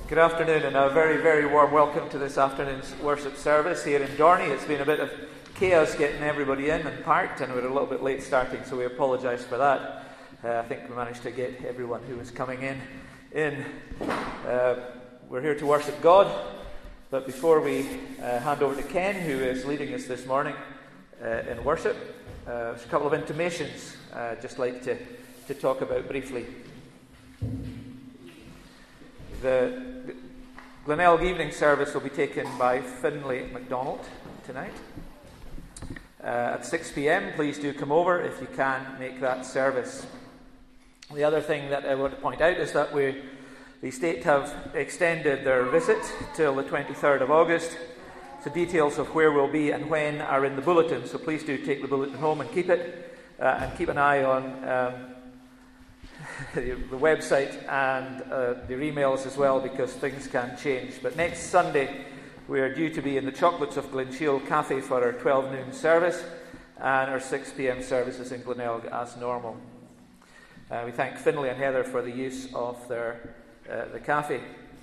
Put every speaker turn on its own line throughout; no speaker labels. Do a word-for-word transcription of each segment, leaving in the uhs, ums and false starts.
Good afternoon and a very, very warm welcome to this afternoon's worship service here in Dorney. It's been a bit of chaos getting everybody in and parked, and we're a little bit late starting, so we apologise for that. Uh, I think we managed to get everyone who was coming in in. Uh, we're here to worship God, but before we uh, hand over to Ken, who is leading us this morning uh, in worship, uh, there's a couple of intimations uh, I'd just like to, to talk about briefly. The Glenelg evening service will be taken by Finlay MacDonald tonight uh, at six p.m. Please do come over if you can make that service. The other thing that I want to point out is that we, the state have extended their visit till the twenty-third of August. So details of where we'll be and when are in the bulletin, so please do take the bulletin home and keep it, uh, and keep an eye on um, the website and uh, their emails as well, because things can change. But next Sunday we are due to be in the Chocolates of Glenshiel Cafe for our twelve noon service, and our six p.m. services in Glenelg as normal. Uh, we thank Finlay and Heather for the use of their uh, the cafe.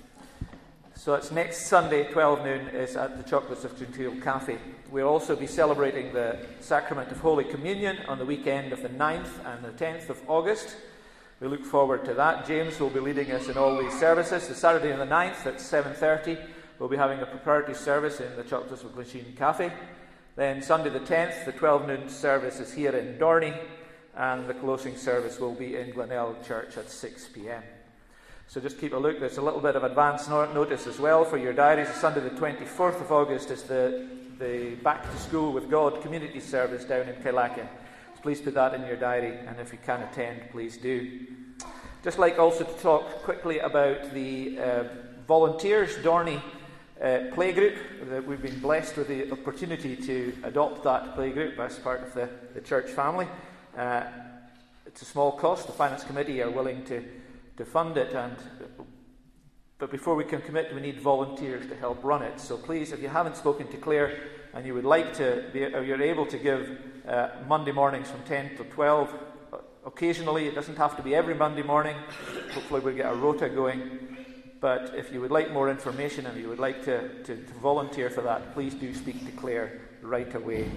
So it's next Sunday, twelve noon, is at the Chocolates of Glenshiel Cafe. We'll also be celebrating the Sacrament of Holy Communion on the weekend of the ninth and the tenth of August. We look forward to that. James will be leading us in all these services. The Saturday on the ninth at seven thirty, we'll be having a preparatory service in the Chocolates of Glenshiel Cafe. Then Sunday the tenth, the twelve noon service is here in Dorney, and the closing service will be in Glenelg Church at six p.m. So just keep a look. There's a little bit of advance notice as well for your diaries. Sunday the twenty-fourth of August is the, the Back to School with God community service down in Kyleakin. Please put that in your diary, and if you can attend, please do. Just like also to talk quickly about the uh, Volunteers Dorney uh, playgroup. That we've been blessed with the opportunity to adopt that playgroup as part of the, the church family. Uh, it's a small cost. The Finance Committee are willing to, to fund it, and but before we can commit, we need volunteers to help run it. So please, if you haven't spoken to Claire and you would like to be, or you're able to give uh, Monday mornings from ten to twelve, occasionally, it doesn't have to be every Monday morning. Hopefully we'll get a rota going. But if you would like more information and you would like to, to, to volunteer for that, please do speak to Claire right away.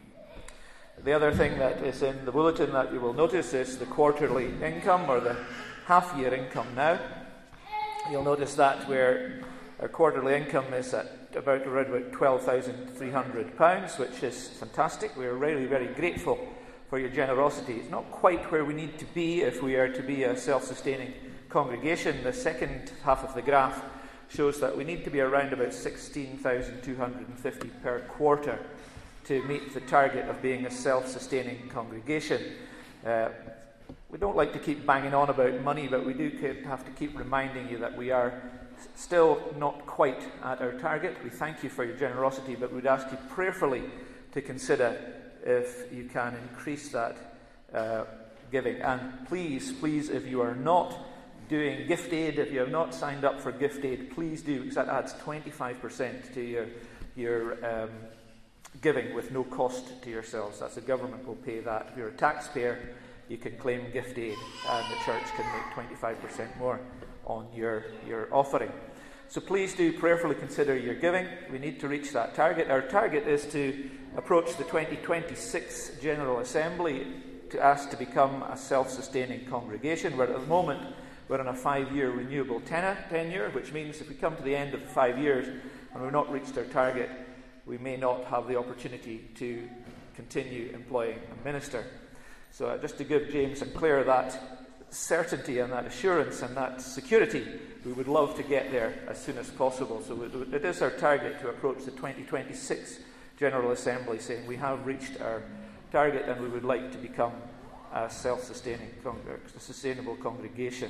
The other thing that is in the bulletin that you will notice is the quarterly income, or the half-year income now. You'll notice that where our quarterly income is at about around about twelve thousand three hundred pounds, which is fantastic. We're really very grateful for your generosity. It's not quite where we need to be if we are to be a self-sustaining congregation. The second half of the graph shows that we need to be around about sixteen thousand two hundred fifty per quarter to meet the target of being a self-sustaining congregation. Uh, We don't like to keep banging on about money, but we do have to keep reminding you that we are still not quite at our target. We thank you for your generosity, but we'd ask you prayerfully to consider if you can increase that uh, giving. And please, please, if you are not doing gift aid, if you have not signed up for gift aid, please do, because that adds twenty-five percent to your, your um, giving with no cost to yourselves. That's the government will pay that. If you're a taxpayer, you can claim gift aid, and the church can make twenty-five percent more on your, your offering. So please do prayerfully consider your giving. We need to reach that target. Our target is to approach the twenty twenty-six General Assembly to ask to become a self-sustaining congregation, where at the moment we're on a five-year renewable tenor, tenure, which means if we come to the end of the five years and we've not reached our target, we may not have the opportunity to continue employing a minister. So uh, just to give James and Claire that certainty and that assurance and that security, we would love to get there as soon as possible. So it, it is our target to approach the twenty twenty-six General Assembly saying we have reached our target and we would like to become a self-sustaining, a sustainable congregation.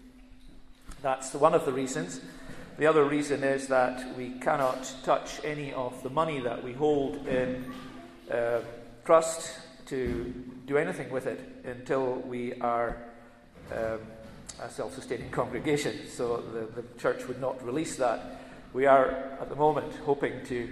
That's one of the reasons. The other reason is that we cannot touch any of the money that we hold in uh, trust to do anything with it until we are um, a self-sustaining congregation. So the, the church would not release that. We are, at the moment, hoping to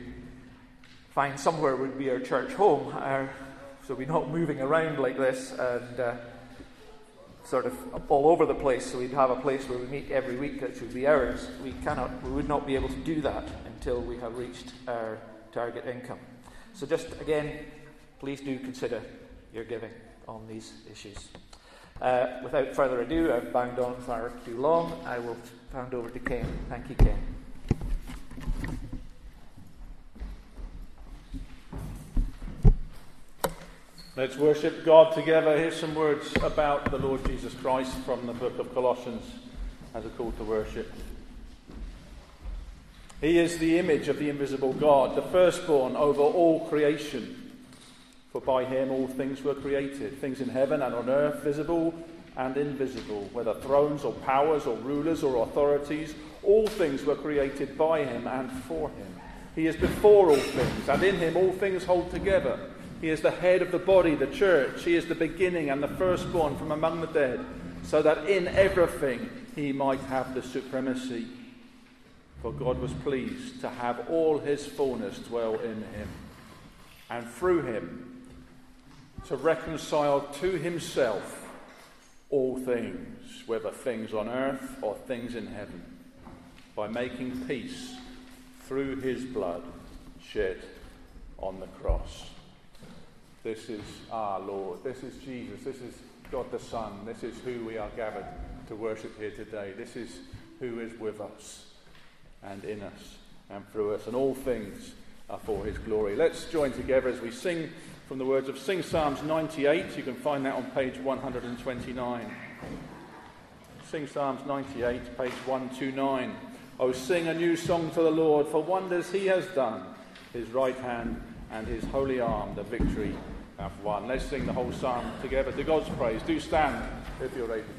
find somewhere would be our church home, our, so we're not moving around like this, and uh, sort of all over the place, so we'd have a place where we meet every week that should be ours. We cannot, we would not be able to do that until we have reached our target income. So just again, please do consider your giving on these issues. Uh, without further ado, I've banged on far too long. I will hand over to Ken. Thank you, Ken.
Let's worship God together. Here's some words about the Lord Jesus Christ from the book of Colossians as a call to worship. He is the image of the invisible God, the firstborn over all creation. For by him all things were created, things in heaven and on earth, visible and invisible, whether thrones or powers or rulers or authorities, all things were created by him and for him. He is before all things, and in him all things hold together. He is the head of the body, the church. He is the beginning and the firstborn from among the dead, so that in everything he might have the supremacy. For God was pleased to have all his fullness dwell in him, and through him to reconcile to himself all things, whether things on earth or things in heaven, by making peace through his blood shed on the cross. This is our Lord. This is Jesus. This is God the Son. This is who we are gathered to worship here today. This is who is with us and in us and through us. And all things are for his glory. Let's join together as we sing from the words of Sing Psalms ninety-eight. You can find that on page one hundred twenty-nine. Sing Psalms ninety-eight, page one twenty-nine. Oh, sing a new song to the Lord, for wonders he has done. His right hand and his holy arm, the victory have won. Let's sing the whole psalm together to God's praise. Do stand if you're able.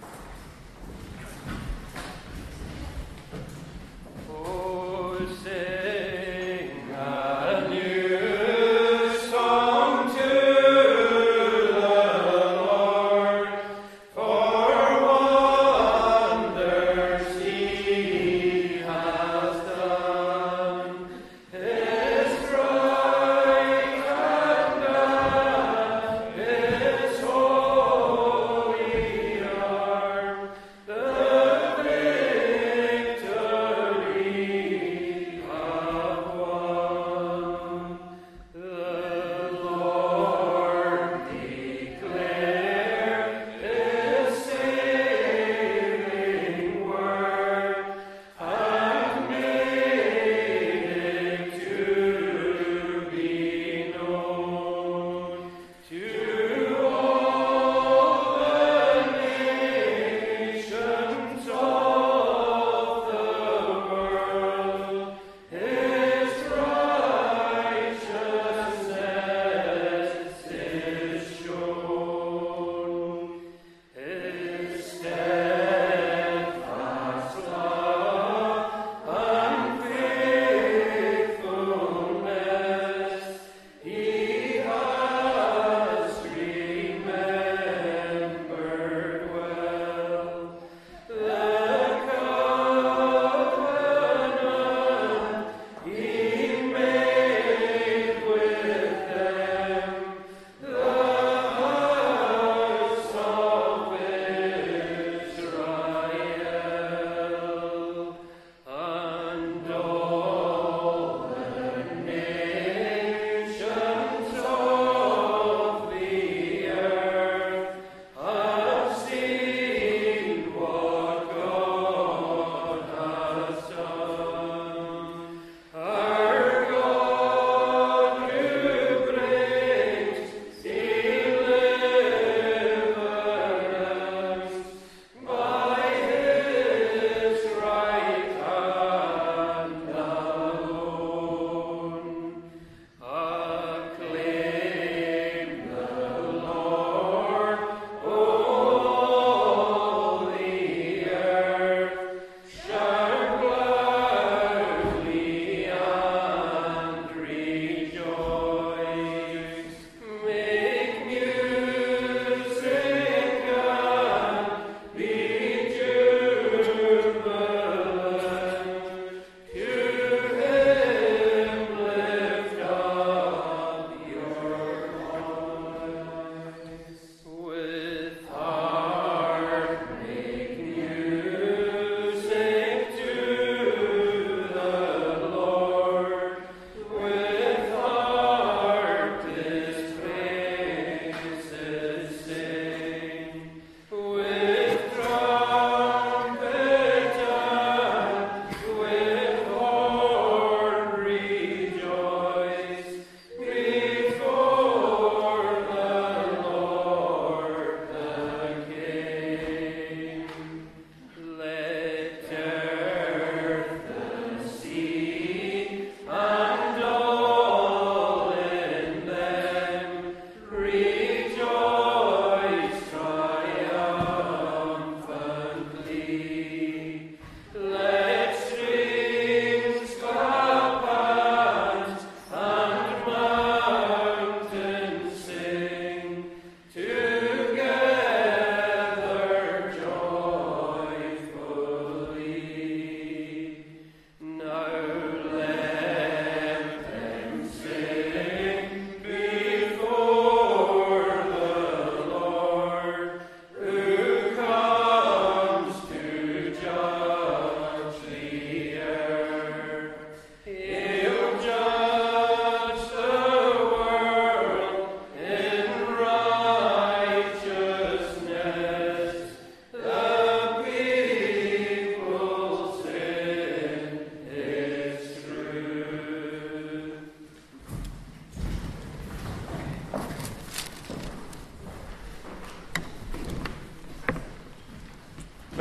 Oh, sing a new song to the Lord, for wonders he has done. His right hand and his holy arm, the victory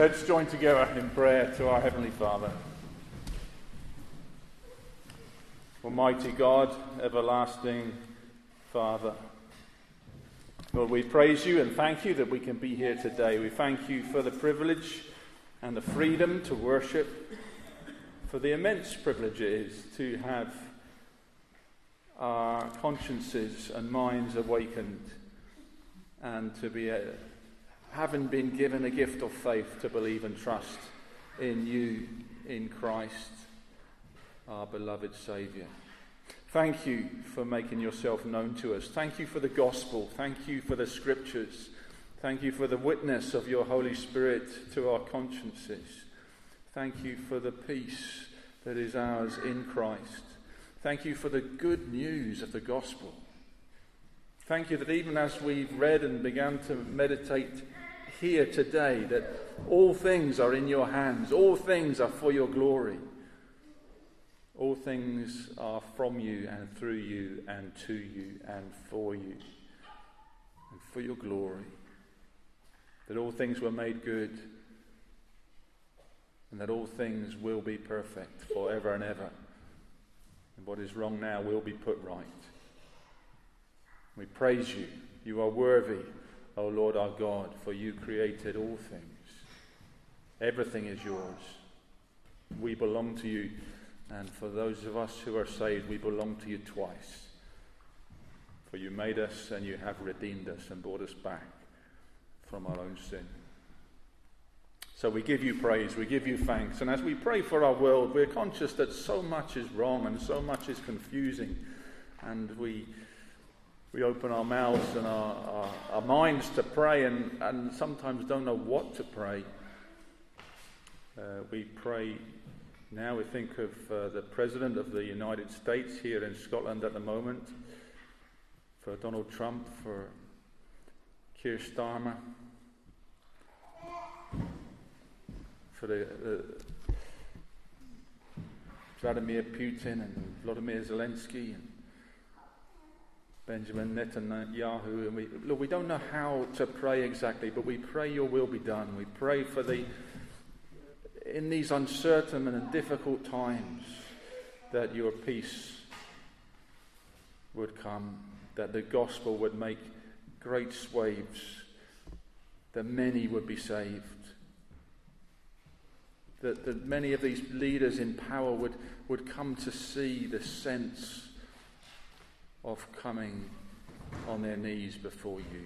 Let's join together in prayer to our Heavenly Father. Almighty God, everlasting Father, Lord, we praise you and thank you that we can be here today. We thank you for the privilege and the freedom to worship, for the immense privilege it is to have our consciences and minds awakened, and to be, uh, having been given a gift of faith, to believe and trust in you, in Christ, our beloved Saviour. Thank you for making yourself known to us. Thank you for the gospel. Thank you for the scriptures. Thank you for the witness of your Holy Spirit to our consciences. Thank you for the peace that is ours in Christ. Thank you for the good news of the gospel. Thank you that even as we've read and began to meditate here today, that all things are in your hands. All things are for your glory. All things are from you and through you and to you and for you and for your glory. That all things were made good and that all things will be perfect forever and ever. And what is wrong now will be put right. We praise you. You are worthy, O Lord our God, for you created all things. Everything is yours. We belong to you. And for those of us who are saved, we belong to you twice. For you made us and you have redeemed us and brought us back from our own sin. So we give you praise, we give you thanks. And as we pray for our world, we're conscious that so much is wrong and so much is confusing. And we we open our mouths and our, our, our minds to pray and, and sometimes don't know what to pray. Uh, we pray now, we think of uh, the President of the United States here in Scotland at the moment, for Donald Trump, for Keir Starmer, for the, uh, Vladimir Putin and Volodymyr Zelensky and Benjamin Netanyahu. And we, look, we don't know how to pray exactly, but we pray your will be done. We pray for the in these uncertain and difficult times, that your peace would come, that the gospel would make great swaths, that many would be saved, that, that many of these leaders in power would, would come to see the sense of coming on their knees before you,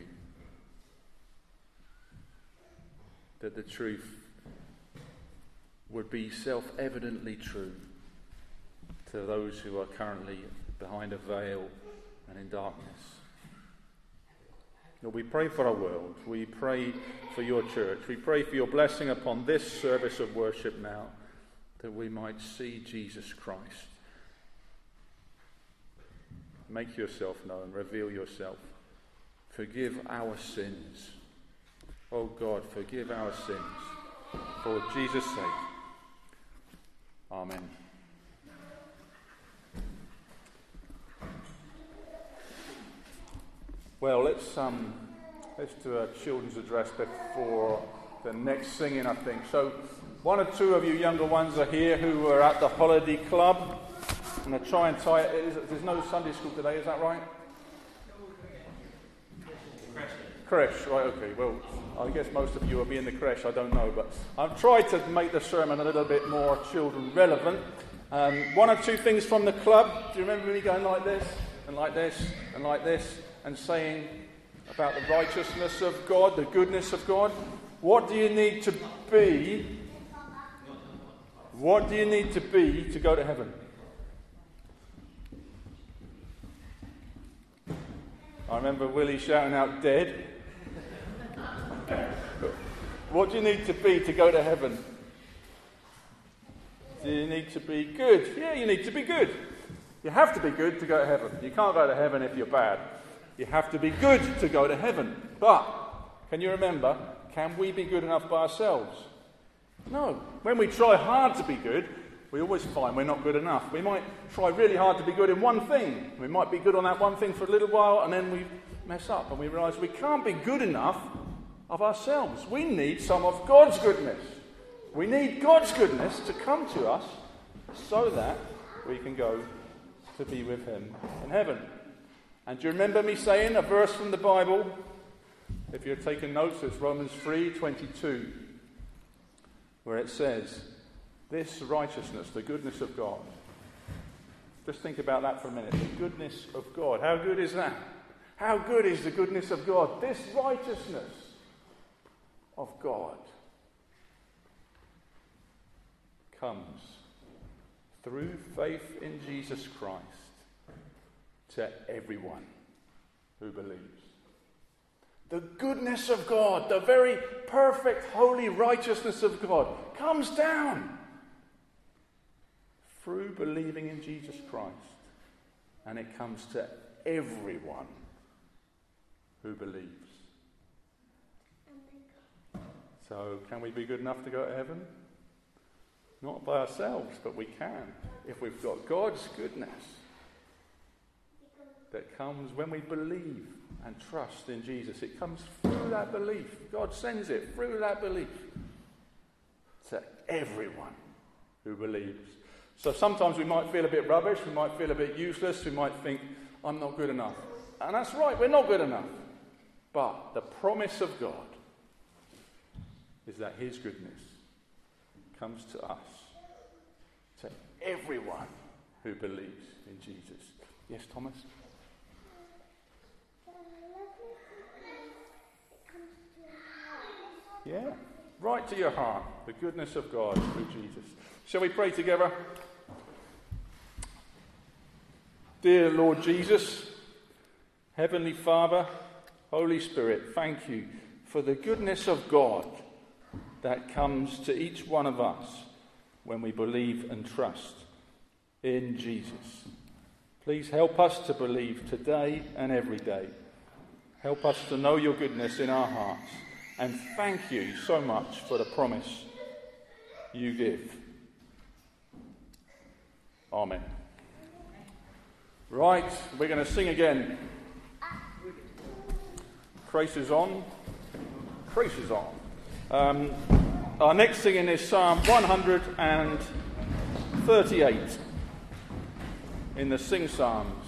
that the truth would be self-evidently true to those who are currently behind a veil and in darkness. Lord, we pray for our world. We pray for your church. We pray for your blessing upon this service of worship now, that we might see Jesus Christ. Make yourself known. Reveal yourself. Forgive our sins. Oh God, forgive our sins. For Jesus' sake. Amen. Well, let's um, let's do a children's address before the next singing, I think. So, one or two of you younger ones are here who were at the holiday club. I'm going to try and tie it. Is, there's no Sunday school today, is that right? Creche, right, okay. Well, I guess most of you will be in the creche, I don't know. But I've tried to make the sermon a little bit more children relevant. Um, one or two things from the club. Do you remember me going like this, and like this, and like this, and saying about the righteousness of God, the goodness of God? What do you need to be? What do you need to be to go to heaven? I remember Willie shouting out, dead. What do you need to be to go to heaven? Do you need to be good? Yeah, you need to be good. You have to be good to go to heaven. You can't go to heaven if you're bad. You have to be good to go to heaven. But, can you remember, can we be good enough by ourselves? No. When we try hard to be good, we always find we're not good enough. We might try really hard to be good in one thing. We might be good on that one thing for a little while, and then we mess up, and we realise we can't be good enough of ourselves. We need some of God's goodness. We need God's goodness to come to us so that we can go to be with him in heaven. And do you remember me saying a verse from the Bible? If you're taking notes, it's Romans three twenty-two, where it says, this righteousness, the goodness of God. Just think about that for a minute. The goodness of God. How good is that? How good is the goodness of God? This righteousness of God comes through faith in Jesus Christ to everyone who believes. The goodness of God, the very perfect, holy righteousness of God comes down through believing in Jesus Christ. And it comes to everyone who believes. So, can we be good enough to go to heaven? Not by ourselves, but we can if we've got God's goodness that comes when we believe and trust in Jesus. It comes through that belief. God sends it through that belief to everyone who believes. So sometimes we might feel a bit rubbish, we might feel a bit useless, we might think, I'm not good enough. And that's right, we're not good enough. But the promise of God is that his goodness comes to us, to everyone who believes in Jesus. Yes, Thomas? Yeah, right to your heart, the goodness of God through Jesus. Shall we pray together? Dear Lord Jesus, Heavenly Father, Holy Spirit, thank you for the goodness of God that comes to each one of us when we believe and trust in Jesus. Please help us to believe today and every day. Help us to know your goodness in our hearts. And thank you so much for the promise you give. Amen. Right, we're going to sing again. Grace is on. Grace is on. Um, our next singing is Psalm one hundred thirty-eight in the Sing Psalms.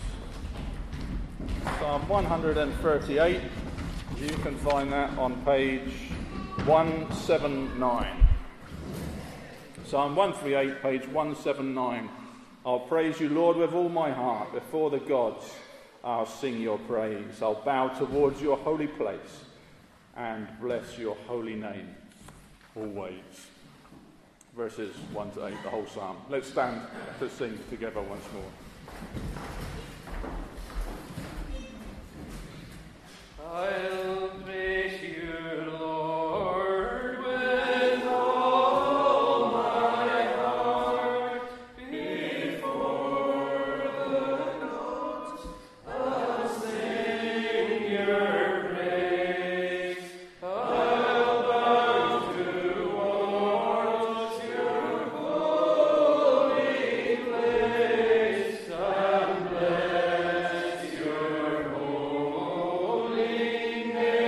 Psalm one hundred thirty-eight. You can find that on page one seventy-nine. Psalm one thirty-eight, page one seventy-nine. I'll praise you, Lord, with all my heart. Before the gods, I'll sing your praise. I'll bow towards your holy place and bless your holy name always. Verses one to eight, the whole psalm. Let's stand to sing together once more.
I'll praise you, Lord, with all my heart. Before the gods, I'll sing your praise. I'll bow towards your holy place and bless your holy name.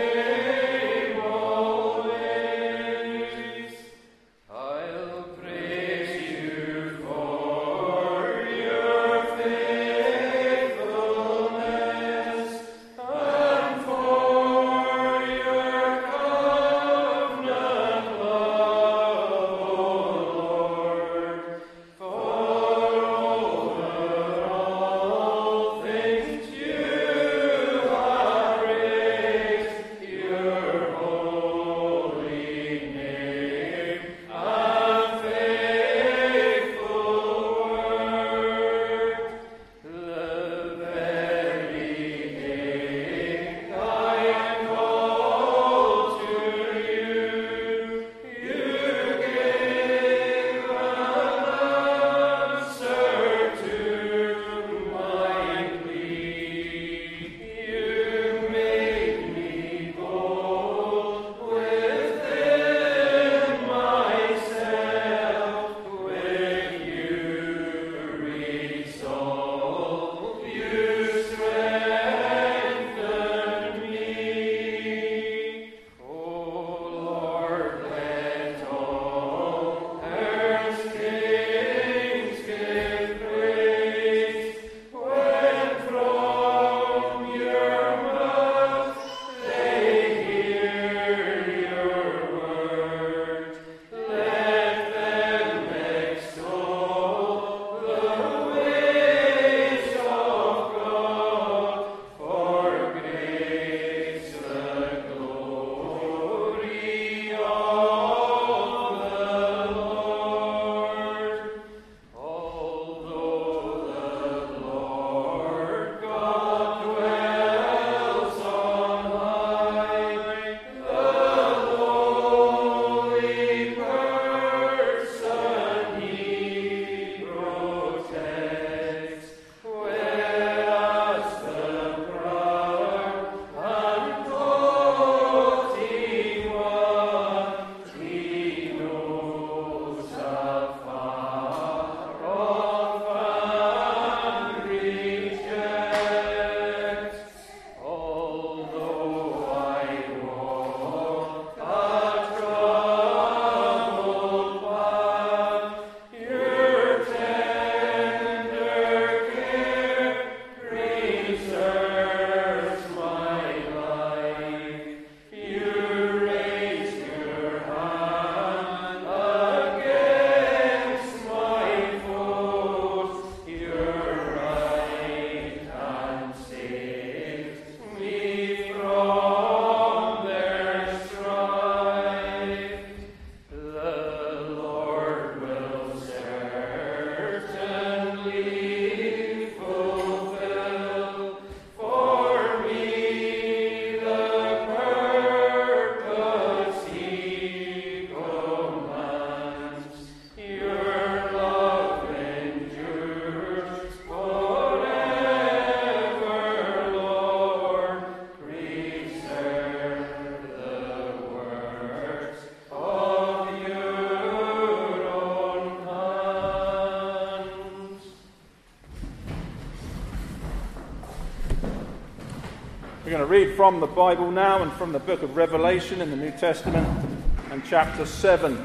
We're going to read from the Bible now and from the book of Revelation in the New Testament and chapter seven.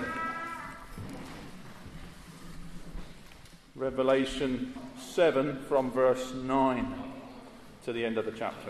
Revelation seven from verse nine to the end of the chapter.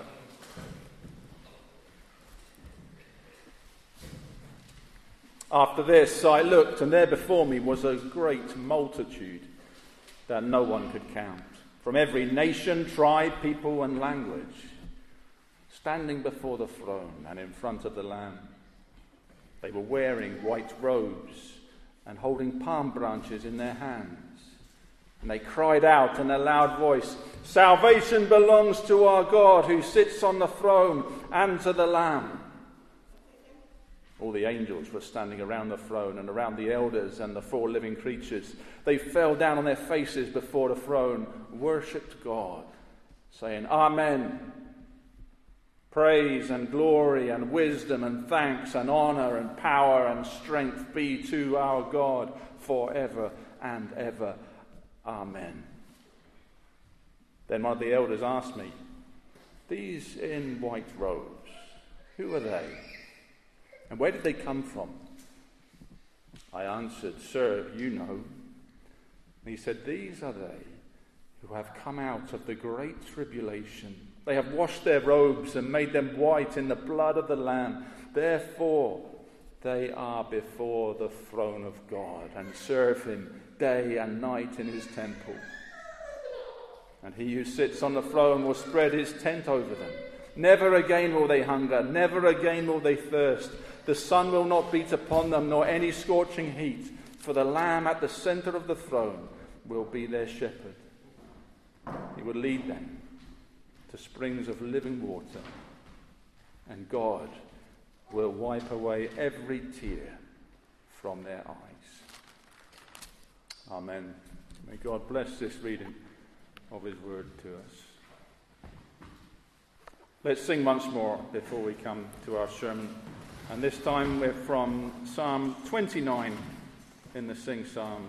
After this I looked, and there before me was a great multitude that no one could count, from every nation, tribe, people, and language, standing before the throne and in front of the Lamb. They were wearing white robes and holding palm branches in their hands. And they cried out in a loud voice, "Salvation belongs to our God who sits on the throne and to the Lamb." All the angels were standing around the throne and around the elders and the four living creatures. They fell down on their faces before the throne, worshipped God, saying, "Amen. Praise and glory and wisdom and thanks and honor and power and strength be to our God forever and ever. Amen." Then one of the elders asked me, "These in white robes, who are they? And where did they come from?" I answered, "Sir, you know." And he said, "These are they who have come out of the great tribulation. They have washed their robes and made them white in the blood of the Lamb. Therefore, they are before the throne of God and serve him day and night in his temple. And he who sits on the throne will spread his tent over them. Never again will they hunger, never again will they thirst. The sun will not beat upon them, nor any scorching heat, for the Lamb at the center of the throne will be their shepherd. He will lead them to springs of living water, and God will wipe away every tear from their eyes." Amen. May God bless this reading of his word to us. Let's sing once more before we come to our sermon. And this time we're from Psalm twenty-nine in the Sing Psalms.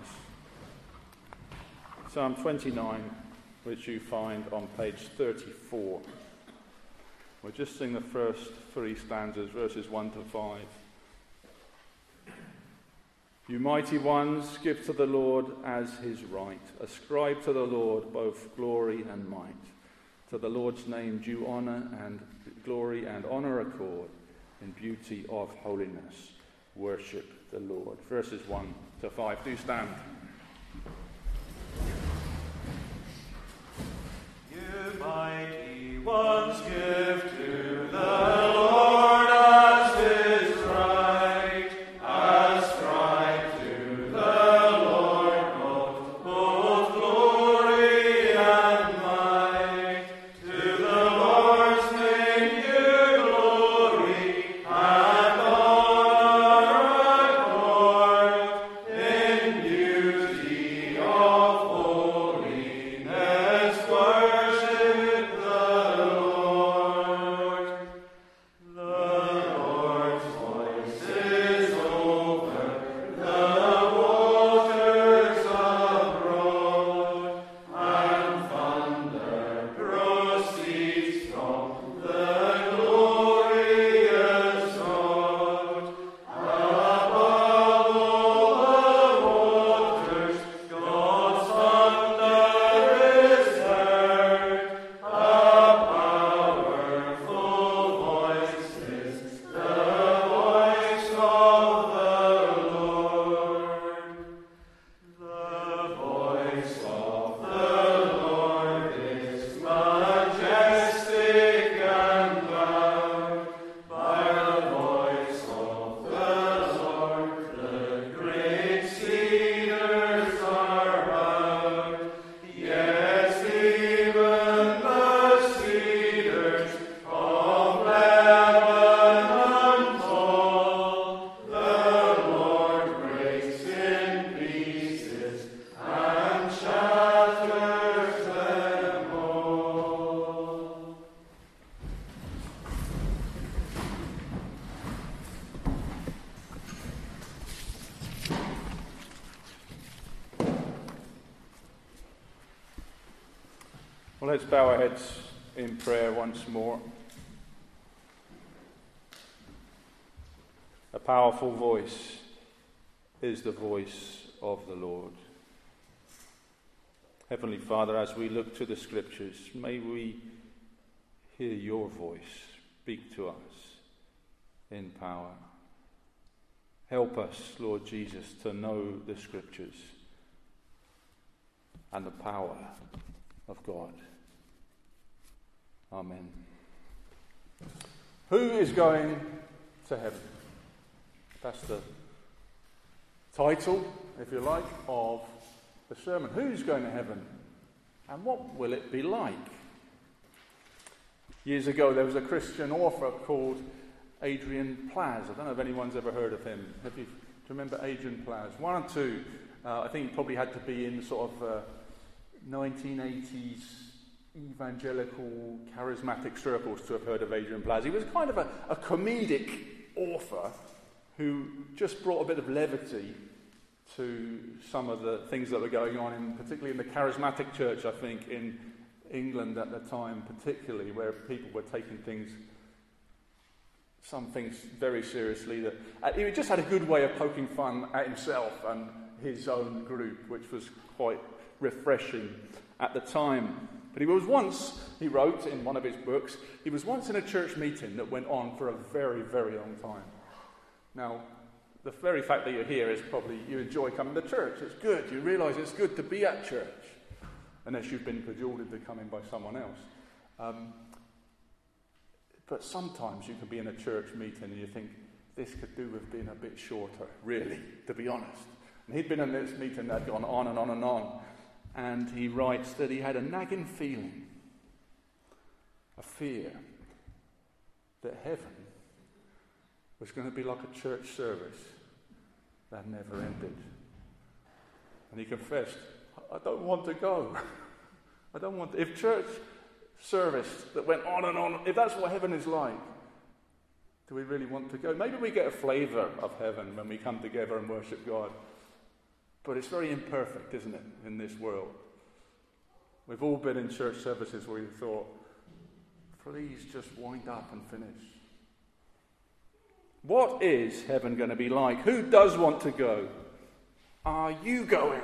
Psalm twenty-nine, which you find on page thirty-four. We'll just sing the first three stanzas, verses one to five. "You mighty ones, give to the Lord as his right. Ascribe to the Lord both glory and might. To the Lord's name due honour and glory and honour accord. In beauty of holiness, worship the Lord." Verses one to five. Do stand.
You mighty ones, give to the Lord as his right. Ascribe to the Lord both, both glory and might. To the Lord's name give glory and honor accord. In beauty of holiness, worship the Lord. The Lord's voice is over the waters abroad, and thunder proceeds from the glorious God. Above all the waters, God's thunder is heard. A powerful voice is the voice of the Lord. The voice of the Lord is majestic and loud. By the voice of the Lord, the great cedars are bowed. Yes, even the cedars of Lebanon tall. The Lord breaks in pieces and shatters them all.
Well, let's bow our heads in prayer once more. powerful voice is the voice of the Lord. Heavenly Father, as we look to the Scriptures, may we hear your voice speak to us in power. Help us, Lord Jesus, to know the Scriptures and the power of God. Amen. Who is going to heaven? That's the title, if you like, of the sermon. Who's going to heaven? And what will it be like? Years ago, there was a Christian author called Adrian Plaz. I don't know if anyone's ever heard of him. Have you, do you remember Adrian Plaz? One or two. Uh, I think he probably had to be in sort of uh, nineteen eighties evangelical, charismatic circles to have heard of Adrian Plaz. He was kind of a, a comedic author who just brought a bit of levity to some of the things that were going on, in, particularly in the charismatic church, I think, in England at the time, particularly, where people were taking things, some things very seriously. That uh, he just had a good way of poking fun at himself and his own group, which was quite refreshing at the time. But he was once, he wrote in one of his books, he was once in a church meeting that went on for a very, very long time. Now, the very fact that you're here is probably you enjoy coming to church. It's good. You realise it's good to be at church, unless you've been cajoled into coming by someone else. Um, but sometimes you can be in a church meeting and you think, this could do with being a bit shorter, really, to be honest. And he'd been in this meeting that had gone on and on and on. And he writes that he had a nagging feeling, a fear, that heaven was going to be like a church service that never ended. And he confessed, I don't want to go. I don't want to. If church service that went on and on, if that's what heaven is like, do we really want to go? Maybe we get a flavour of heaven when we come together and worship God. But it's very imperfect, isn't it, in this world? We've all been in church services where we thought, please just wind up and finish. What is heaven going to be like? Who does want to go? Are you going?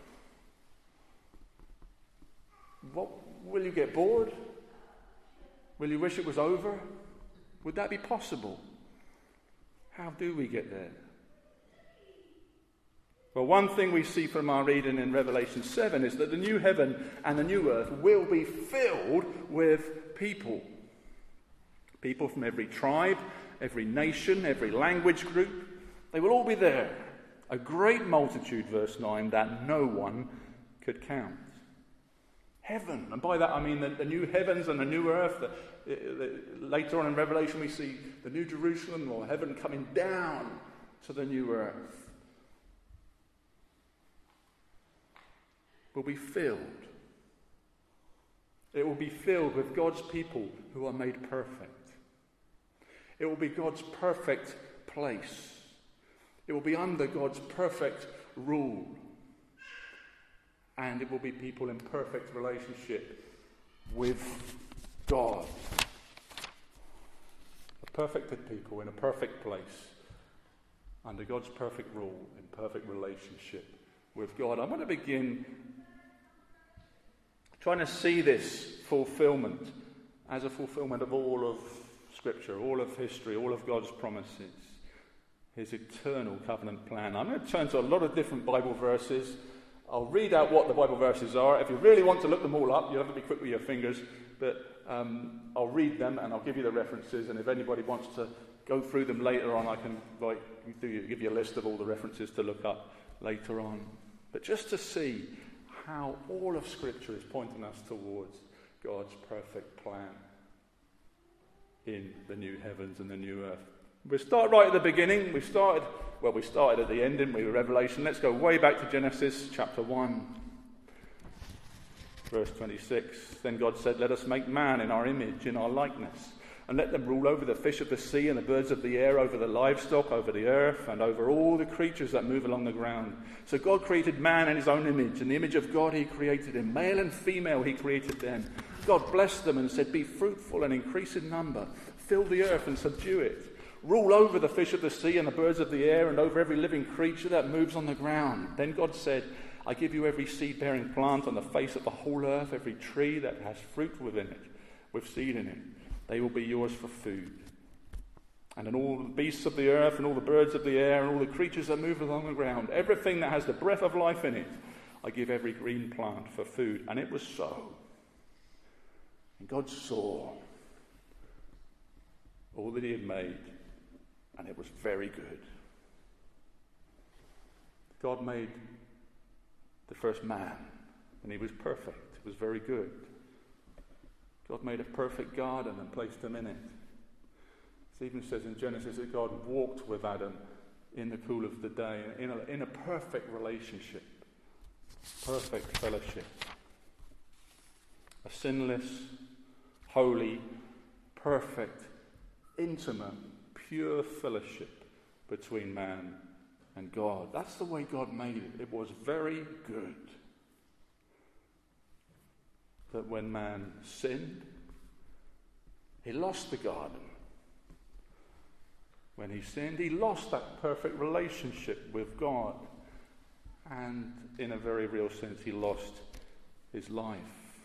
What, will you get bored? Will you wish it was over? Would that be possible? How do we get there? Well, one thing we see from our reading in Revelation seven is that the new heaven and the new earth will be filled with people. People from every tribe, every nation, every language group. They will all be there. A great multitude, verse nine, that no one could count. Heaven, and by that I mean the, the new heavens and the new earth. The, the, later on in Revelation we see the new Jerusalem or heaven coming down to the new earth. Will be filled. It will be filled with God's people who are made perfect. It will be God's perfect place. It will be under God's perfect rule. And it will be people in perfect relationship with God. A perfected people in a perfect place, under God's perfect rule, in perfect relationship with God. I want to begin trying to see this fulfillment as a fulfillment of all of Scripture, all of history, all of God's promises, his eternal covenant plan. I'm going to turn to a lot of different Bible verses. I'll read out what the Bible verses are. If you really want to look them all up, you'll have to be quick with your fingers, but um, I'll read them and I'll give you the references, and if anybody wants to go through them later on, I can like, give you a list of all the references to look up later on. But just to see how all of Scripture is pointing us towards God's perfect plan in the new heavens and the new earth. We'll start right at the beginning. We started, well, we started at the end, didn't we, with Revelation. Let's go way back to Genesis chapter one, verse twenty-six. Then God said, let us make man in our image, in our likeness, and let them rule over the fish of the sea and the birds of the air, over the livestock, over the earth, and over all the creatures that move along the ground. So God created man in his own image. In the image of God he created him. Male and female he created them. God blessed them and said, be fruitful and increase in number. Fill the earth and subdue it. rule over the fish of the sea and the birds of the air and over every living creature that moves on the ground. Then God said, I give you every seed-bearing plant on the face of the whole earth, every tree that has fruit within it, with seed in it. They will be yours for food. And in all the beasts of the earth and all the birds of the air and all the creatures that move along the ground, everything that has the breath of life in it, I give every green plant for food. And it was so. And God saw all that he had made, and it was very good. God made the first man, and he was perfect. It was very good. God made a perfect garden and placed him in it. It even says in Genesis that God walked with Adam in the cool of the day, in a, in a perfect relationship, perfect fellowship. A sinless, holy, perfect, intimate, pure fellowship between man and God. That's the way God made it. It was very good. But when man sinned, he lost the garden. When he sinned, he lost that perfect relationship with God. And in a very real sense, he lost his life.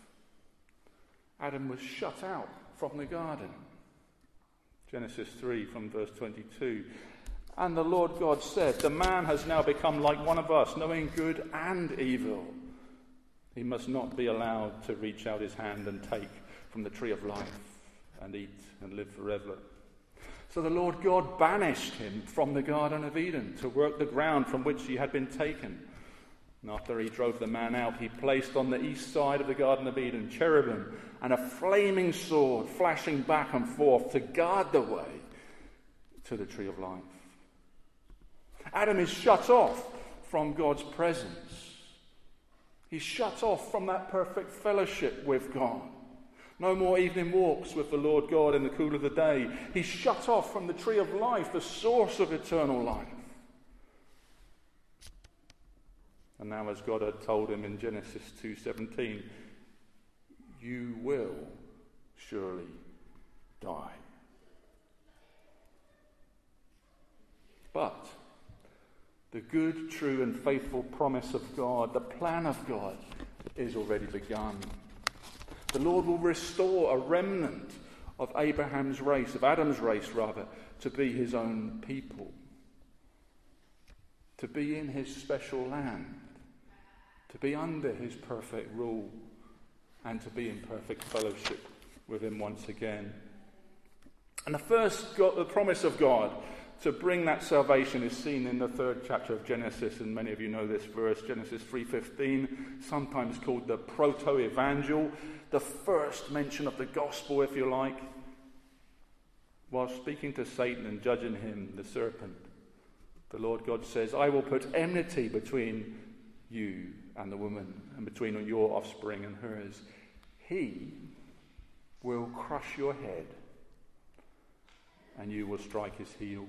Adam was shut out from the garden. Genesis three from verse twenty-two. And the Lord God said, the man has now become like one of us, knowing good and evil. He must not be allowed to reach out his hand and take from the tree of life and eat and live forever. So the Lord God banished him from the Garden of Eden to work the ground from which he had been taken. And after he drove the man out, he placed on the east side of the Garden of Eden cherubim and a flaming sword flashing back and forth to guard the way to the tree of life. Adam is shut off from God's presence. He's shut off from that perfect fellowship with God. No more evening walks with the Lord God in the cool of the day. He's shut off from the tree of life, the source of eternal life. And now, as God had told him in Genesis two seventeen, you will surely die. But the good, true, and faithful promise of God, the plan of God, is already begun. The Lord will restore a remnant of Abraham's race, of Adam's race rather, to be his own people, to be in his special land, to be under his perfect rule, and to be in perfect fellowship with him once again. And the first God, the promise of God to bring that salvation is seen in the third chapter of Genesis, and many of you know this verse, Genesis three fifteen, sometimes called the proto-evangel, the first mention of the gospel, if you like. While speaking to Satan and judging him, the serpent, the Lord God says, I will put enmity between you and the woman, and between your offspring and hers. He will crush your head, and you will strike his heel.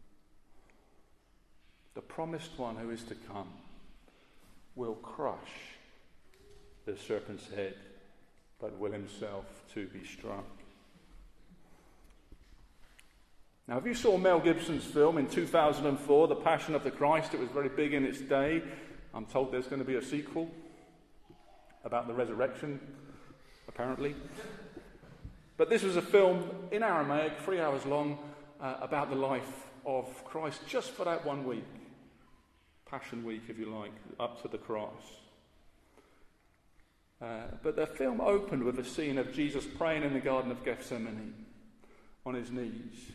The promised one who is to come will crush the serpent's head, but will himself too be struck. Now, if you saw Mel Gibson's film in two thousand four, The Passion of the Christ, it was very big in its day. I'm told there's going to be a sequel about the resurrection, apparently. But this was a film in Aramaic, three hours long, uh, about the life of Christ just for that one week. Passion Week, if you like, up to the cross. Uh, but the film opened with a scene of Jesus praying in the Garden of Gethsemane on his knees.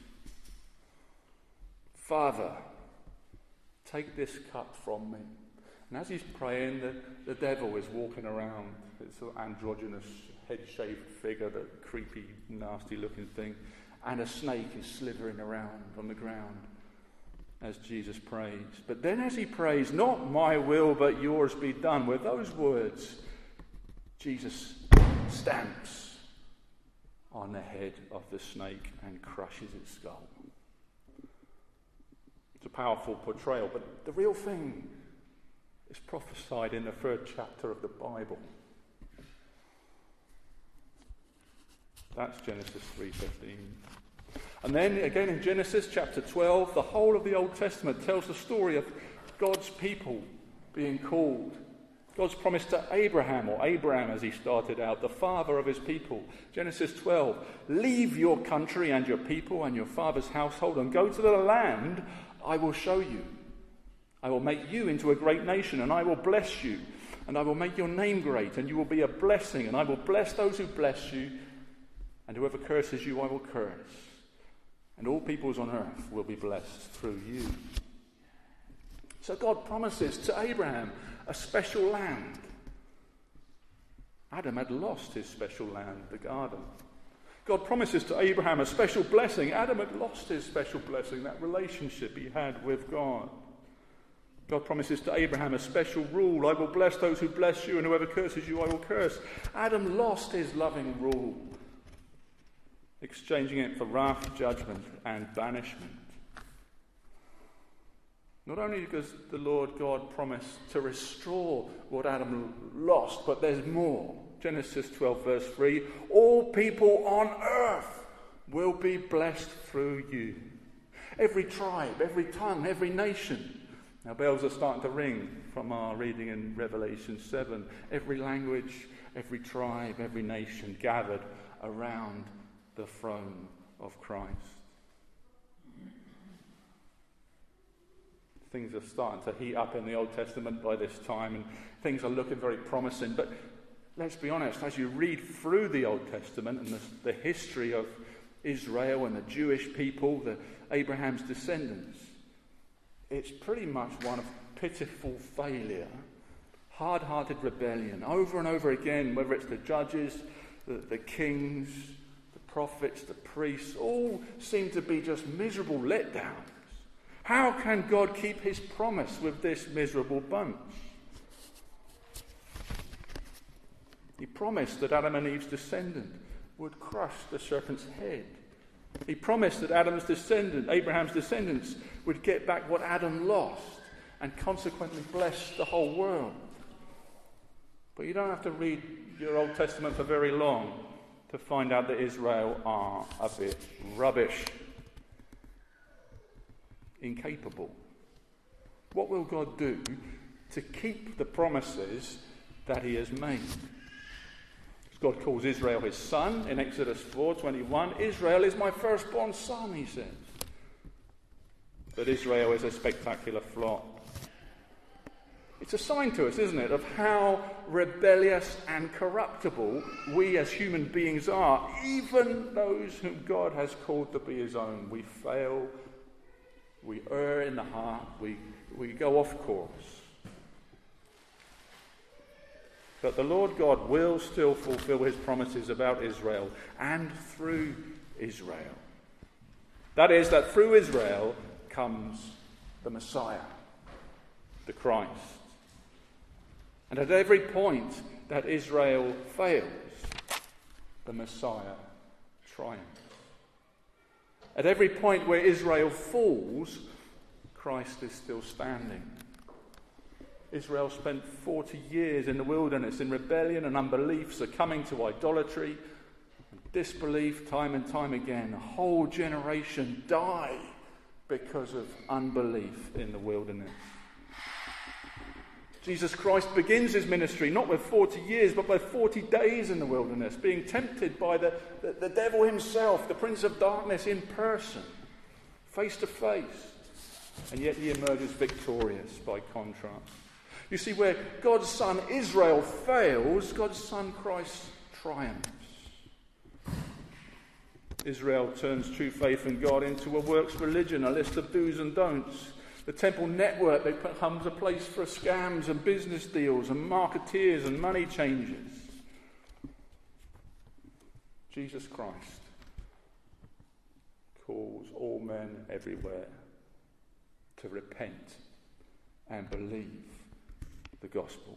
Father, take this cup from me. And as he's praying, the, the devil is walking around. It's an androgynous, head-shaved figure, the creepy, nasty-looking thing. And a snake is slithering around on the ground as Jesus prays. But then as he prays, not my will, but yours be done, with those words, Jesus stamps on the head of the snake and crushes its skull. It's a powerful portrayal, but the real thing is prophesied in the third chapter of the Bible. That's Genesis three fifteen. And then again in Genesis chapter twelve, the whole of the Old Testament tells the story of God's people being called. God's promise to Abraham, or Abraham as he started out, the father of his people. Genesis twelve, leave your country and your people and your father's household and go to the land I will show you. I will make you into a great nation, and I will bless you, and I will make your name great, and you will be a blessing, and I will bless those who bless you, and whoever curses you I will curse. And all peoples on earth will be blessed through you. So God promises to Abraham a special land. Adam had lost his special land, the garden. God promises to Abraham a special blessing. Adam had lost his special blessing, that relationship he had with God. God promises to Abraham a special rule. I will bless those who bless you, and whoever curses you I will curse. Adam lost his loving rule, exchanging it for wrath, judgment, and banishment. Not only because the Lord God promised to restore what Adam lost, but there's more. Genesis twelve verse three, all people on earth will be blessed through you. Every tribe, every tongue, every nation. Now bells are starting to ring from our reading in Revelation seven. Every language, every tribe, every nation gathered around the throne of Christ. Things are starting to heat up in the Old Testament by this time, and things are looking very promising. But let's be honest, as you read through the Old Testament and the, the history of Israel and the Jewish people, the Abraham's descendants, it's pretty much one of pitiful failure, hard-hearted rebellion, over and over again, whether it's the judges, the, the kings, the prophets, the priests, all seem to be just miserable letdowns. How can God keep his promise with this miserable bunch? He promised that Adam and Eve's descendant would crush the serpent's head. He promised that Adam's descendant, Abraham's descendants, would get back what Adam lost and consequently bless the whole world. But you don't have to read your Old Testament for very long to find out that Israel are a bit rubbish. Incapable. What will God do to keep the promises that he has made? God calls Israel his son in Exodus four twenty-one. Israel is my firstborn son, he says. But Israel is a spectacular flop. It's a sign to us, isn't it, of how rebellious and corruptible we as human beings are. Even those whom God has called to be his own. We fail. We err in the heart. We, we go off course. But the Lord God will still fulfill his promises about Israel and through Israel. That is, that through Israel comes the Messiah, the Christ. And at every point that Israel fails, the Messiah triumphs. At every point where Israel falls, Christ is still standing. Israel spent forty years in the wilderness in rebellion and unbelief, succumbing to idolatry and disbelief time and time again. A whole generation died because of unbelief in the wilderness. Jesus Christ begins his ministry not with forty years, but by forty days in the wilderness, being tempted by the, the, the devil himself, the prince of darkness in person, face to face. And yet he emerges victorious by contrast. You see, where God's son Israel fails, God's son Christ triumphs. Israel turns true faith in God into a works religion, a list of do's and don'ts. The temple network becomes a place for scams and business deals and marketeers and money changers. Jesus Christ calls all men everywhere to repent and believe the gospel.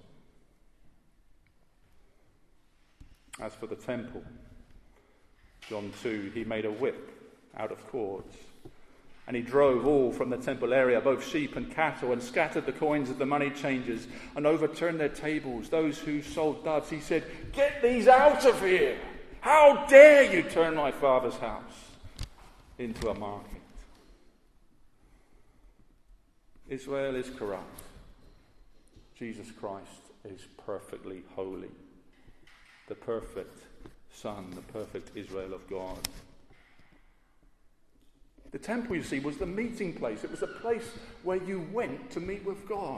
As for the temple, John two, he made a whip out of cords, and he drove all from the temple area, both sheep and cattle, and scattered the coins of the money changers and overturned their tables, those who sold doves. He said, "Get these out of here! How dare you turn my father's house into a market. Israel is corrupt. Jesus Christ is perfectly holy. The perfect Son, the perfect Israel of God. The temple, you see, was the meeting place. It was a place where you went to meet with God.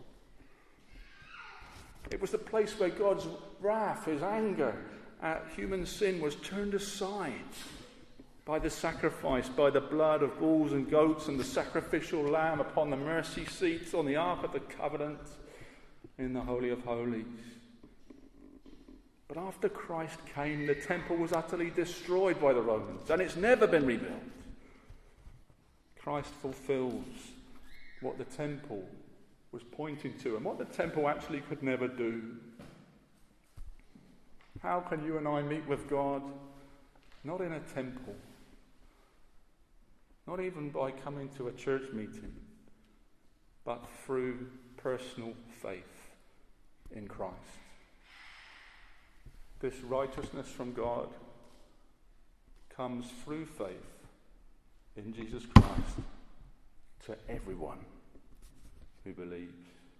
It was the place where God's wrath, his anger at human sin was turned aside by the sacrifice, by the blood of bulls and goats and the sacrificial lamb upon the mercy seats on the Ark of the Covenant in the Holy of Holies. But after Christ came, the temple was utterly destroyed by the Romans, and it's never been rebuilt. Christ fulfills what the temple was pointing to and what the temple actually could never do. How can you and I meet with God? Not in a temple. Not even by coming to a church meeting, but through personal faith in Christ. This righteousness from God comes through faith in Jesus Christ to everyone who believes.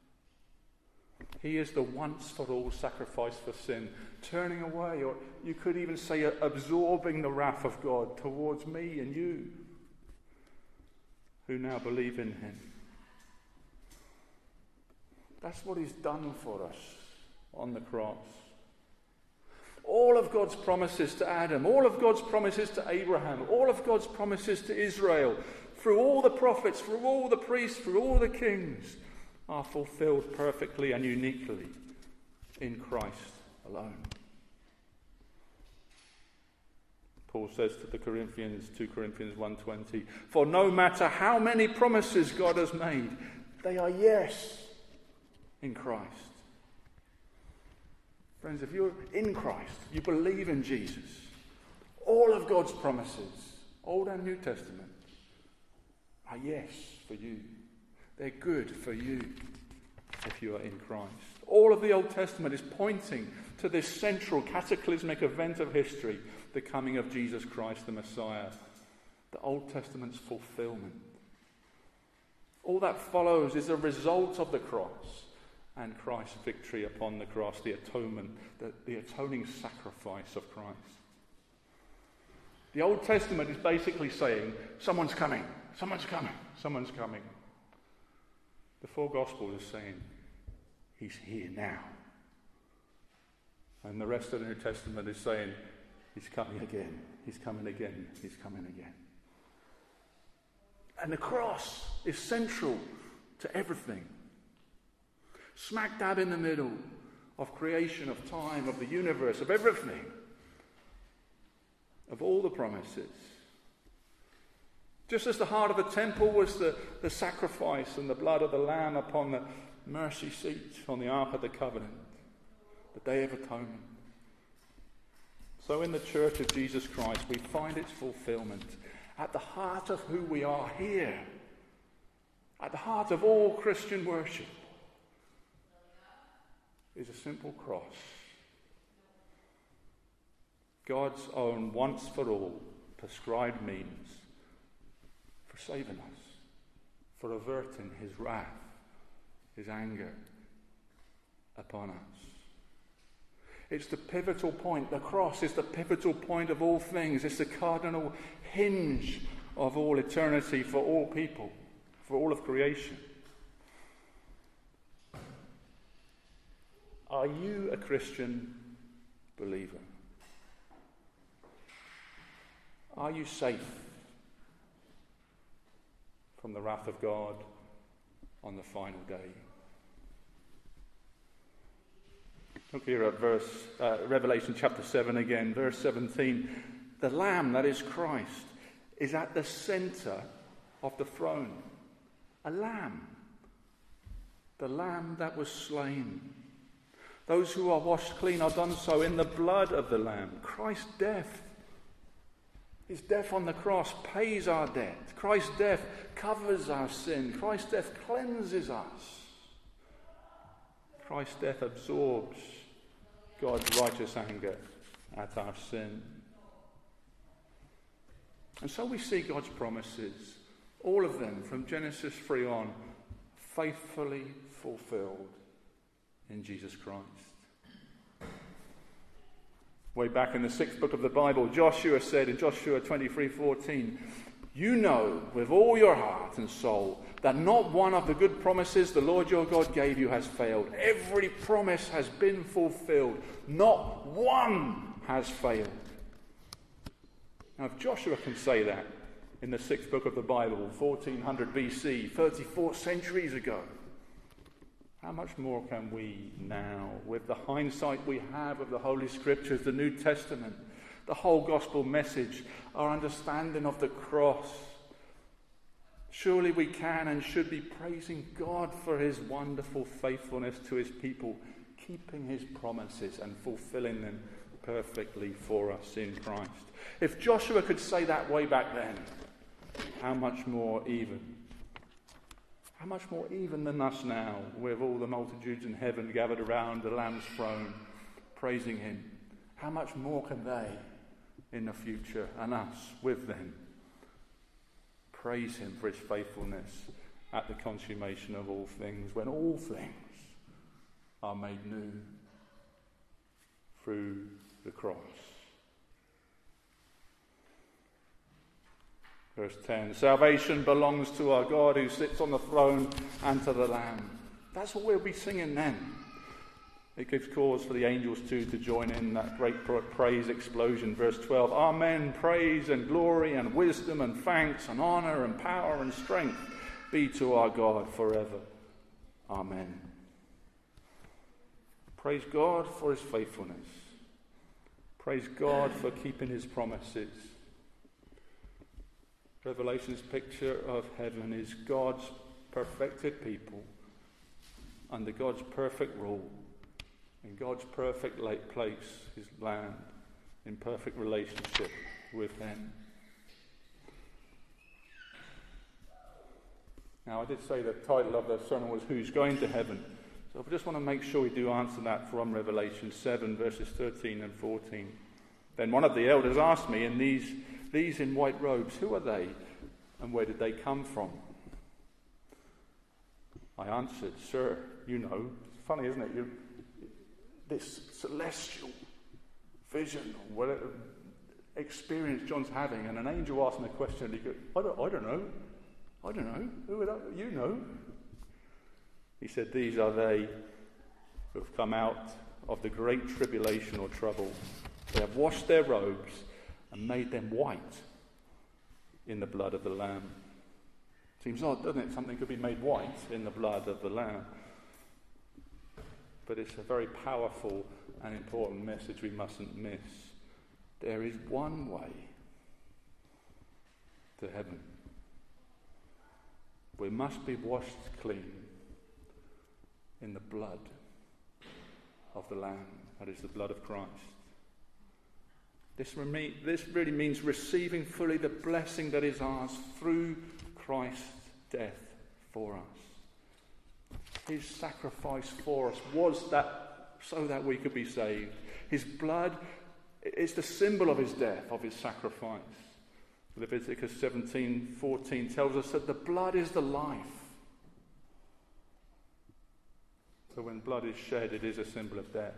He is the once-for-all sacrifice for sin, turning away, or you could even say absorbing the wrath of God towards me and you, who now believe in him. That's what he's done for us on the cross. All of God's promises to Adam, all of God's promises to Abraham, all of God's promises to Israel, through all the prophets, through all the priests, through all the kings, are fulfilled perfectly and uniquely in Christ alone. Paul says to the Corinthians, two Corinthians one twenty, for no matter how many promises God has made, they are yes in Christ. Friends, if you're in Christ, you believe in Jesus, all of God's promises, Old and New Testament, are yes for you. They're good for you if you are in Christ. All of the Old Testament is pointing to this central cataclysmic event of history, the coming of Jesus Christ the Messiah, the Old Testament's fulfillment. All that follows is a result of the cross and Christ's victory upon the cross, the atonement, the, the atoning sacrifice of Christ. The Old Testament is basically saying, someone's coming, someone's coming, someone's coming. The four Gospels are saying, he's here now. And the rest of the New Testament is saying, he's coming again, he's coming again, he's coming again. And the cross is central to everything. Smack dab in the middle of creation, of time, of the universe, of everything. Of all the promises. Just as the heart of the temple was the, the sacrifice and the blood of the Lamb upon the mercy seat on the Ark of the Covenant, the Day of Atonement. So in the Church of Jesus Christ we find its fulfillment at the heart of who we are here, at the heart of all Christian worship, is a simple cross. God's own once-for-all prescribed means for saving us, for averting his wrath, his anger upon us. It's the pivotal point. The cross is the pivotal point of all things. It's the cardinal hinge of all eternity for all people, for all of creation. Are you a Christian believer? Are you safe from the wrath of God on the final day? Look here at verse uh, Revelation chapter seven again, verse seventeen. The Lamb, that is Christ, is at the centre of the throne. A lamb. The Lamb that was slain. Those who are washed clean are done so in the blood of the Lamb. Christ's death, his death on the cross, pays our debt. Christ's death covers our sin. Christ's death cleanses us. Christ's death absorbs God's righteous anger at our sin. And so we see God's promises, all of them from Genesis three on, faithfully fulfilled in Jesus Christ. Way back in the sixth book of the Bible, Joshua said in Joshua twenty-three fourteen, "You know with all your heart and soul that not one of the good promises the Lord your God gave you has failed. Every promise has been fulfilled. Not one has failed." Now, if Joshua can say that in the sixth book of the Bible, fourteen hundred B C, thirty-four centuries ago, how much more can we now, with the hindsight we have of the Holy Scriptures, the New Testament, the whole gospel message, our understanding of the cross? Surely we can and should be praising God for his wonderful faithfulness to his people, keeping his promises and fulfilling them perfectly for us in Christ. If Joshua could say that way back then, how much more even? How much more even than us now, with all the multitudes in heaven gathered around the Lamb's throne, praising him? How much more can they in the future, and us with them, praise him for his faithfulness at the consummation of all things, when all things are made new through the cross. Verse ten, salvation belongs to our God who sits on the throne and to the Lamb. That's what we'll be singing then. It gives cause for the angels too to join in that great praise explosion. Verse twelve, Amen, praise and glory and wisdom and thanks and honour and power and strength be to our God forever. Amen. Praise God for his faithfulness. Praise God for keeping his promises. Revelation's picture of heaven is God's perfected people under God's perfect rule, in God's perfect place, his land, in perfect relationship with him. Now, I did say the title of the sermon was Who's Going to Heaven? So I just want to make sure we do answer that from Revelation seven, verses thirteen and fourteen. Then one of the elders asked me, in these, these in white robes, who are they and where did they come from? I answered, Sir, you know. It's funny, isn't it? You, this celestial vision or whatever experience John's having, and an angel asked him a question, and he goes, I don't, I don't know. I don't know. Who would I, you know? He said, these are they who have come out of the great tribulation or trouble. They have washed their robes and made them white in the blood of the Lamb. Seems odd, doesn't it? Something could be made white in the blood of the Lamb. But it's a very powerful and important message we mustn't miss. There is one way to heaven. We must be washed clean in the blood of the Lamb. That is the blood of Christ. This, reme- this really means receiving fully the blessing that is ours through Christ's death for us. His sacrifice for us was that so that we could be saved. His blood is the symbol of his death, of his sacrifice. Leviticus seventeen fourteen tells us that the blood is the life. So when blood is shed, it is a symbol of death.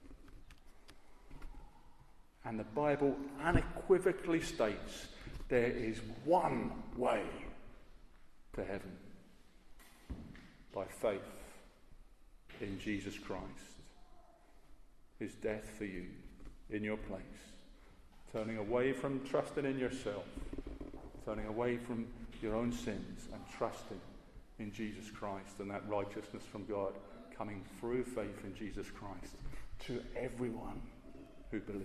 And the Bible unequivocally states there is one way to heaven. By faith in Jesus Christ. His death for you in your place. Turning away from trusting in yourself. Turning away from your own sins and trusting in Jesus Christ and that righteousness from God coming through faith in Jesus Christ to everyone who believes.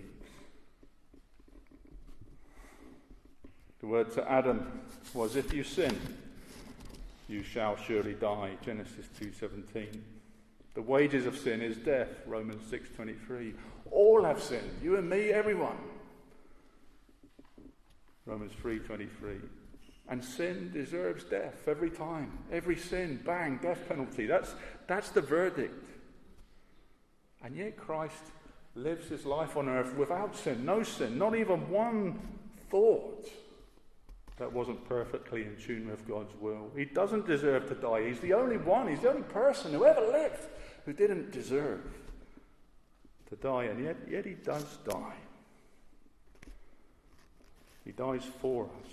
The word to Adam was, if you sin, you shall surely die, Genesis two seventeen. The wages of sin is death, Romans six twenty-three. All have sinned, you and me, everyone. Romans three twenty-three. And sin deserves death every time. Every sin, bang, death penalty. That's, that's the verdict. And yet Christ lives his life on earth without sin, no sin, not even one thought that wasn't perfectly in tune with God's will. He doesn't deserve to die. He's the only one, he's the only person who ever lived who didn't deserve to die, and yet, yet he does die. He dies for us.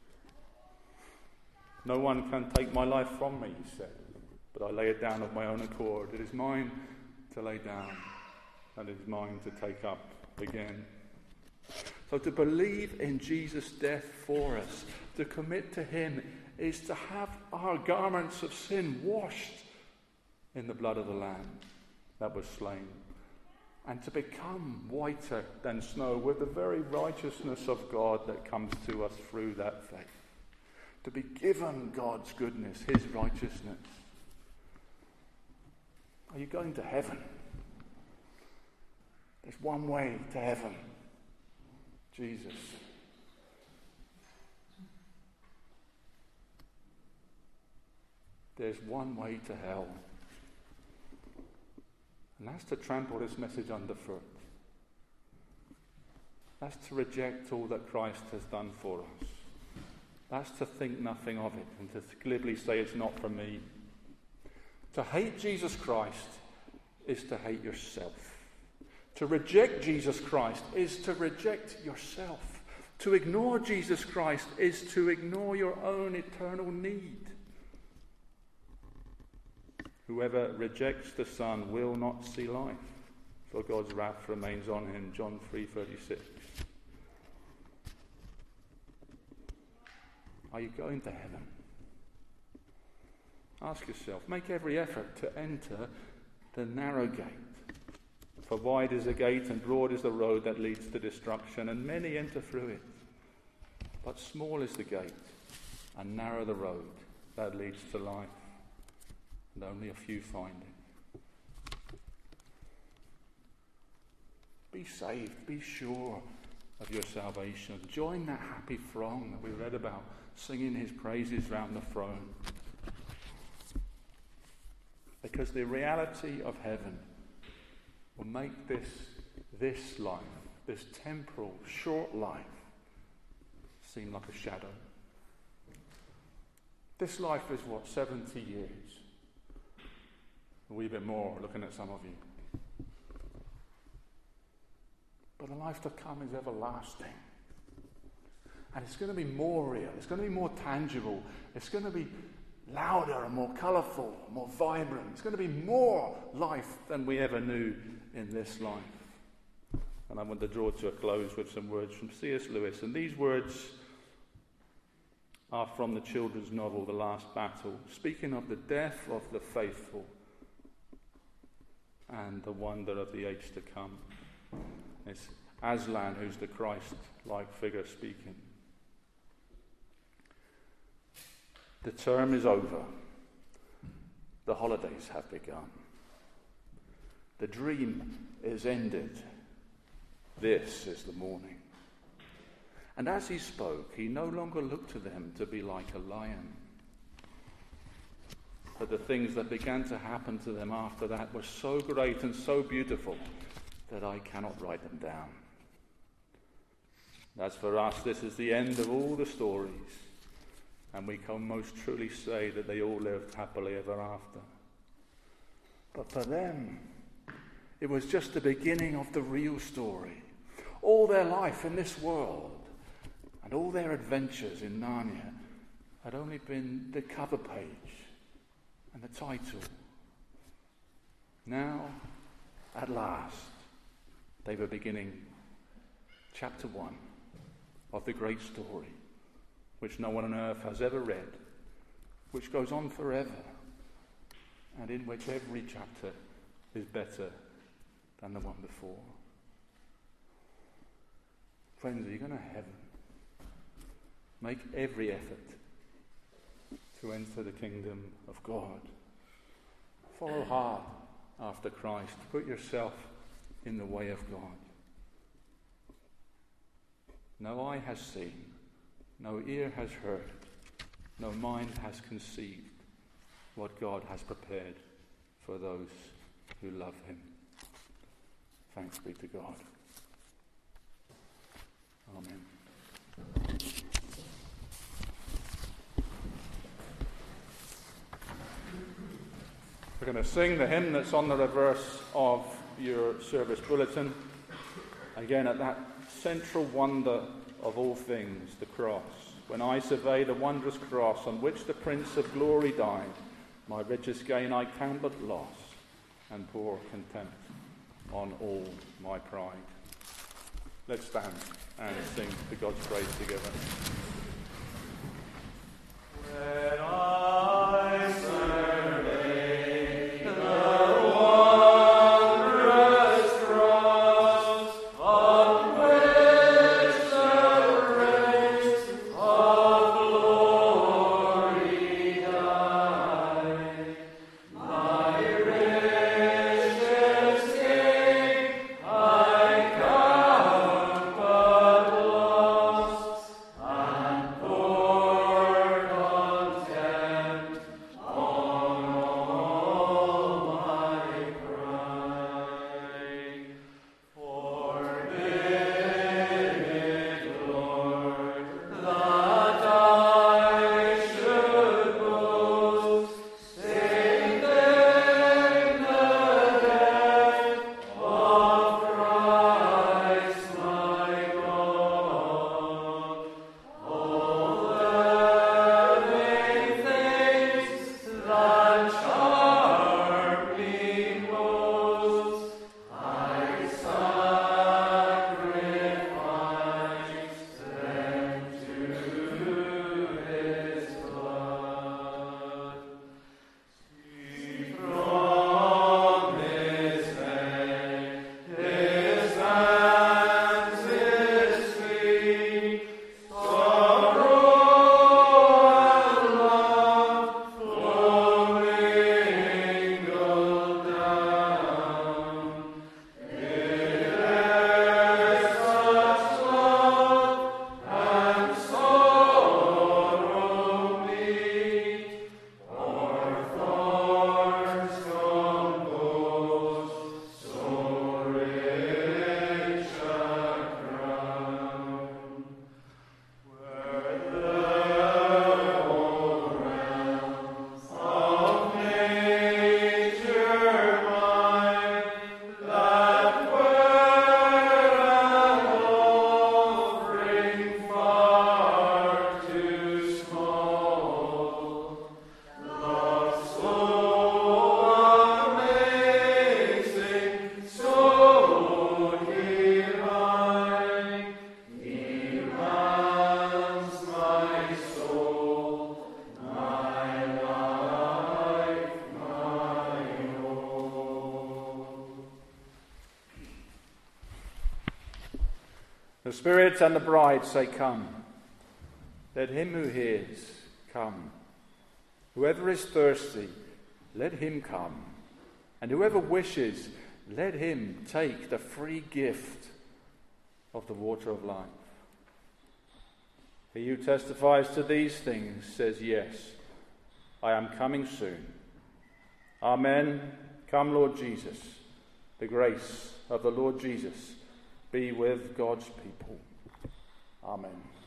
No one can take my life from me, he said, but I lay it down of my own accord. It is mine to lay down, and it is mine to take up again. So to believe in Jesus' death for us, to commit to him, is to have our garments of sin washed in the blood of the Lamb that was slain, and to become whiter than snow with the very righteousness of God that comes to us through that faith. To be given God's goodness, his righteousness. Are you going to heaven? There's one way to heaven. Jesus. There's one way to hell. And that's to trample this message underfoot. That's to reject all that Christ has done for us. That's to think nothing of it and to glibly say it's not for me. To hate Jesus Christ is to hate yourself. To reject Jesus Christ is to reject yourself. To ignore Jesus Christ is to ignore your own eternal need. Whoever rejects the Son will not see life, for God's wrath remains on him. John three thirty-six. Are you going to heaven? Ask yourself. Make every effort to enter the narrow gate. For wide is the gate and broad is the road that leads to destruction, and many enter through it. But small is the gate and narrow the road that leads to life, and only a few find it. Be saved. Be sure of your salvation. Join that happy throng that we read about, singing his praises round the throne. Because the reality of heaven will make this, this life, this temporal, short life, seem like a shadow. This life is what, seventy years? A wee bit more, looking at some of you. But the life to come is everlasting. And it's going to be more real. It's going to be more tangible. It's going to be louder and more colourful, more vibrant. It's going to be more life than we ever knew in this life. And I want to draw to a close with some words from C S Lewis. And these words are from the children's novel, The Last Battle, speaking of the death of the faithful and the wonder of the age to come. It's Aslan, who's the Christ-like figure, speaking. The term is over. The holidays have begun. The dream is ended. This is the morning. And as he spoke, he no longer looked to them to be like a lion. But the things that began to happen to them after that were so great and so beautiful that I cannot write them down. As for us, this is the end of all the stories, and we can most truly say that they all lived happily ever after. But for them, it was just the beginning of the real story. All their life in this world and all their adventures in Narnia had only been the cover page and the title. Now, at last, they were beginning chapter one of the great story, which no one on earth has ever read, which goes on forever, and in which every chapter is better than the one before. Friends, are you going to heaven? Make every effort to enter the kingdom of God. Follow hard after Christ. Put yourself in the way of God. No eye has seen, no ear has heard, no mind has conceived what God has prepared for those who love him. Thanks be to God. Amen. We're going to sing the hymn that's on the reverse of your service bulletin. Again, at that central wonder of all things, the cross. When I survey the wondrous cross on which the Prince of Glory died, my richest gain I count but loss, and pour contempt on all my pride. Let's stand and sing to God's praise together.
When I survey the wondrous cross on which the Prince of Glory died, my richest gain I count but loss, and pour contempt on all my pride. Forbid it, Lord, that I should boast, save in the death of Christ my God. All living things that charm me most, I sacrifice them to His blood. See from His head, His hands, His feet, sorrow and love flow mingled down. It is such love and sorrow meet, or thorns compose so rich a crown. Were the whole realms of nature mine, that were an offering far too small. Love so amazing, so divine, demands my soul, my life, my own.
The Spirit and the bride say, "Come." Let him who hears come. Whoever is thirsty, let him come. And whoever wishes, let him take the free gift of the water of life. He who testifies to these things says, "Yes, I am coming soon." Amen. Come, Lord Jesus. The grace of the Lord Jesus be with God's people. Amen.